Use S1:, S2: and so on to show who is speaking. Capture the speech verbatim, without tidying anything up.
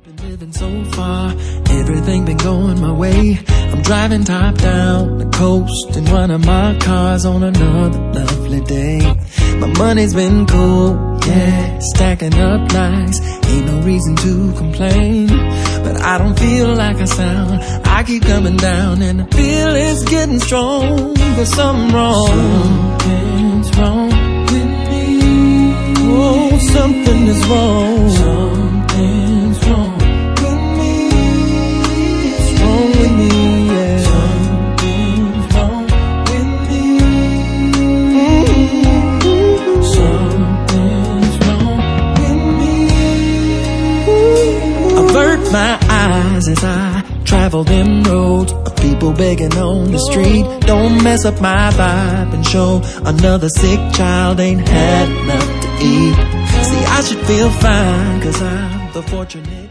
S1: Been living so far, everything been going my way. I'm driving top down the coast in one of my cars on another lovely day. My money's been cool, yeah, stacking up nice. Ain't no reason to complain, but I don't feel like I sound. I keep coming down and the feel is getting strong. There's something wrong, something's wrong with me. Oh, something is wrong, something's wrong. Avert my eyes as I travel them roads of people begging on the street. Don't mess up my vibe and show another sick child ain't had enough to eat. See, I should feel fine, cause I'm the fortunate